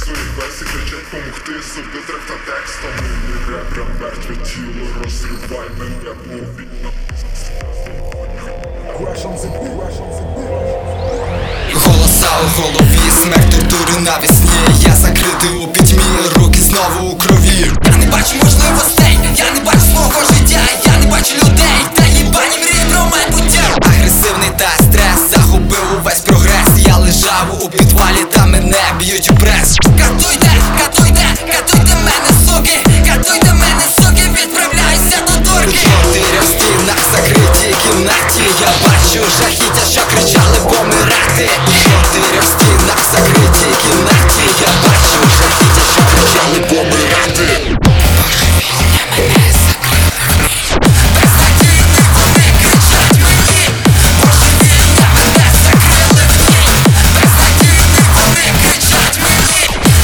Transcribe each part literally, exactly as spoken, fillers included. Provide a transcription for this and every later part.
свої версії, кричать помогти, субтитрах та текстом. Мені репра, мертве тіло, розривай мене повільно. Голоса у голові, смерть, тортури навесні. Я закритий у пітьмі, руки знову у крові. Я не бачу можливостей, я не бачу свого життя, я не бачу людей, та їбані мрії про майбуття. Агресивний та стрес захопив увесь прогрес. Я лежав у підвалі, та мене б'ють у прес. Катуйте, катуйте, катуйте мене, суки, катуйте мене, суки, відправляюся до турки. Чотири в стінах, закритій кімнаті. Я бачу жахіття, що кричали помирати. Чотири в стінах, закритій кімнаті. Я бачу жахіття, що кричали помирати. Божевільня мене закрили. Без надійних вони кричать мені. Божевільня мене закрили в ній. Без надійних вони кричать мені.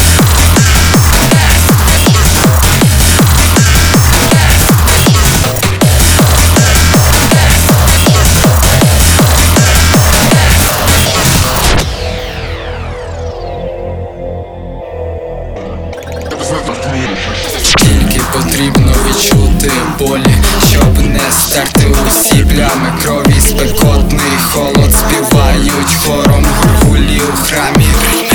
Тільки потрібно відчути болі, щоб не стерти усі плями крові. Спекотний холод співають хором гургулі у храмі.